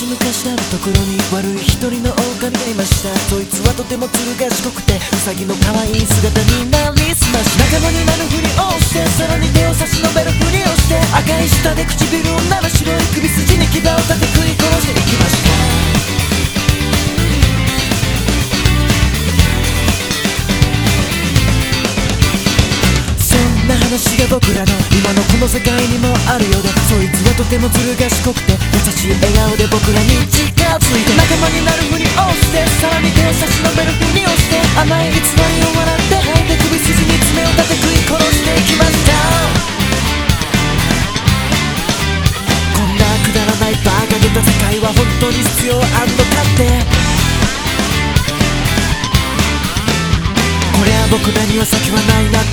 昔あるところに悪い一人の狼がいました。そいつはとてもずる賢くてウサギの可愛い姿になりすまし、仲間になるふりをして、さらに手を差し伸べるふりをして、赤い舌で唇をなめ、白い首筋に牙を立て食い殺していきました。話が僕らの今のこの世界にもあるようで、そいつはとてもずる賢くて優しい笑顔で僕らに近づいて、仲間になるふりをして、さらに手を差し伸べるふりをして、甘い偽りを笑って吐いて首筋に爪を立て食い殺していきました。こんなくだらないバカげた世界は本当に必要あんのかって、こりゃ僕らには先はないなって。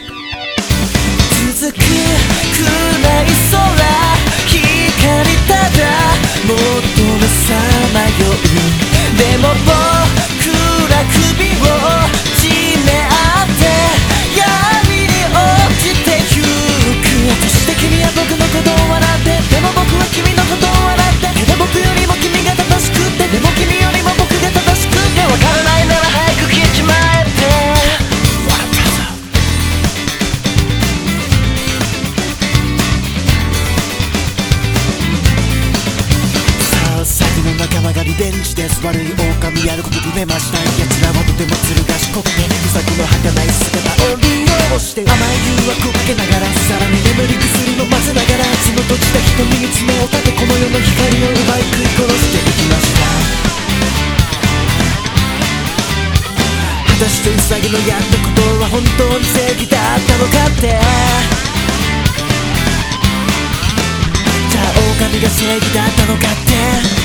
続く暗い空、光ただ求めさまよう。でも僕ら首を締め合って闇に落ちてゆく。そして君は僕のことを笑って、でも僕は君のことを笑って、でも僕よりも君が正しくて、でも君よりも僕が正しくて、わからないなら早く消えちまえって。仲間がリベンジです。悪い狼やること決めました。奴らはとてもずる賢くてウサギの儚い姿を利用して、甘い誘惑をかけながら、さらに眠り薬も混ぜながら、血の閉じた瞳に爪を立て、この世の光を奪い食い殺していきました。果たしてウサギのやったことは本当に正義だったのかって、じゃあ狼が正義だったのかって、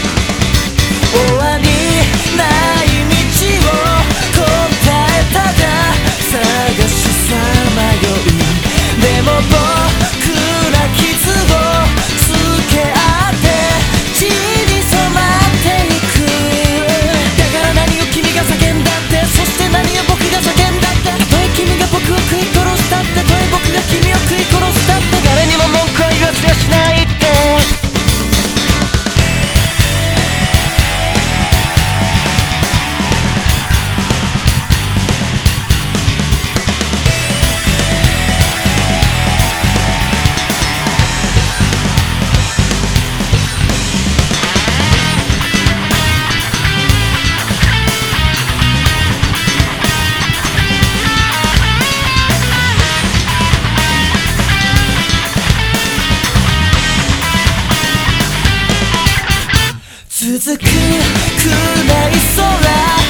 終わりない道を答えただ探しさまよう。でも僕ら傷をつけ合って血に染まっていく。だから何を君が叫んだって、そして何を僕が叫んだって、たとえ君が僕を食い殺したって、たとえ僕が君を食い殺したって、誰にも文句は言わせやしないって。続く暗い空